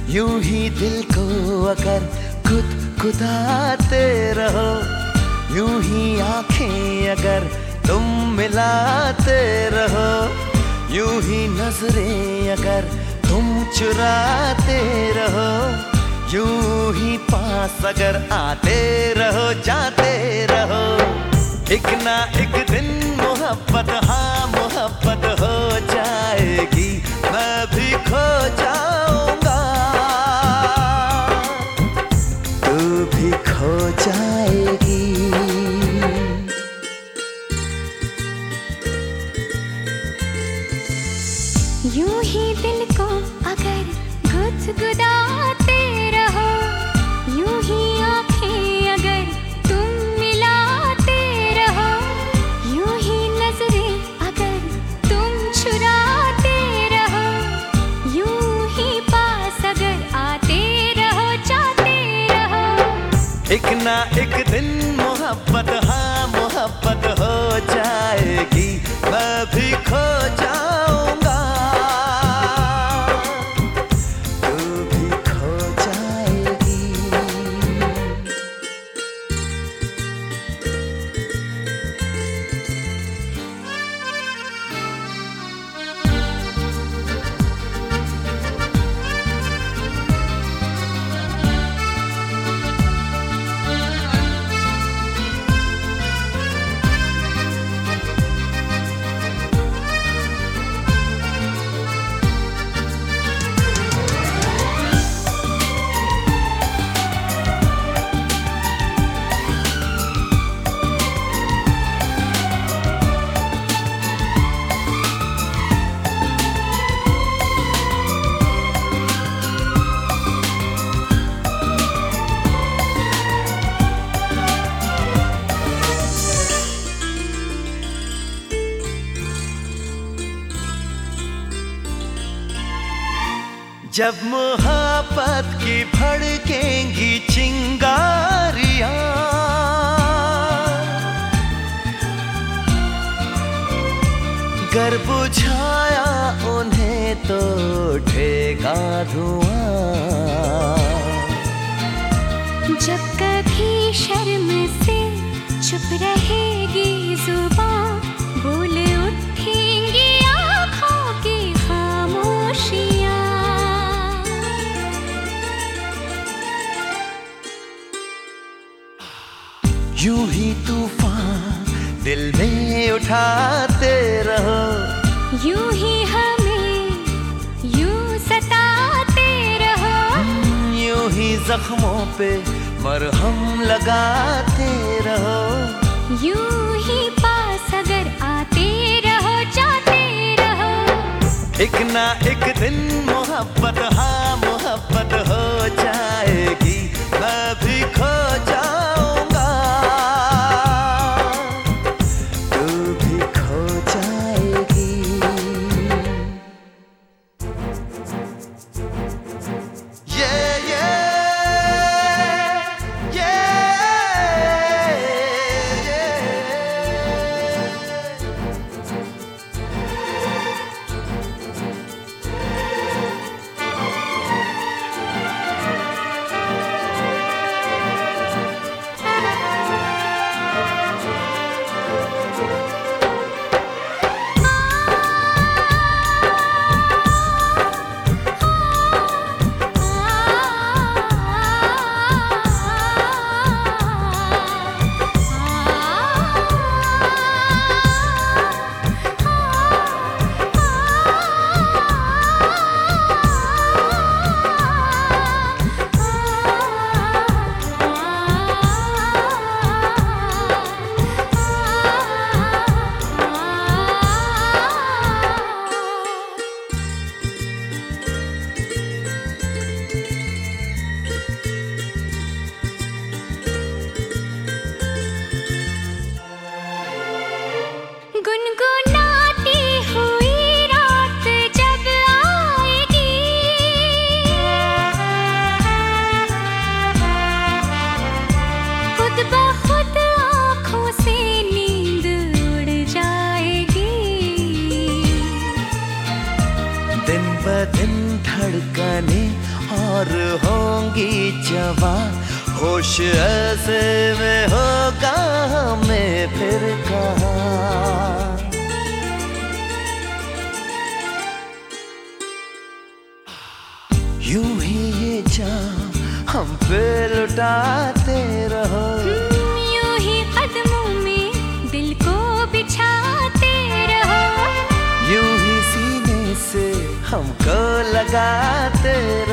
यूं ही दिल को अगर गुदगुदाते रहो, यूं ही आंखें अगर तुम मिलाते रहो, यूं ही नजरें अगर तुम चुराते रहो, यूं ही पास अगर आते रहो जाते रहो। एक ना एक दिन मोहब्बत, हाँ मोहब्बत हो जाएगी, मैं भी खो जाऊंगा, तू भी खो जाएगी। यूं ही दिल को अगर गुदगुदाते रहो, यूं ही आंखें अगर तुम मिलाते रहो, यूं ही नजरें अगर तुम चुराते रहो, यूं ही पास अगर आते रहो जाते रहो। एक ना एक दिन मोहब्बत, हाँ मोहब्बत हो जाएगी, मैं भी खो जाऊंगा, तू भी खो जाएगी। जब मोहब्बत की भड़केंगी चिंगारियां, गर बुझाया उन्हें तो उठेगा धुआं। जब कभी शर्म से चुप रहेगी जुबान, बोल उठेंगी आँखों की खामोशियाँ। यूं ही तूफान दिल में उठाते रहो, यूं ही हमें यूं सताते रहो, यूं ही जख्मों पे मरहम लगाते रहो, यूं ही पास अगर आते रहो जाते रहो। एक ना एक दिन मोहब्बत, हाँ मोहब्बत हो जाएगी, मैं भी खो जाऊंगा, तू भी खो जाएगी। Yeah, yeah. और होंगी जवां, होश ऐसे में होगा हमें फिर कहाँ। यूं ही ये जाम हम पे लुटाते रहो, यूं ही कदमों में दिल को बिछाते रहो, यूं ही सीने से हमको लगाते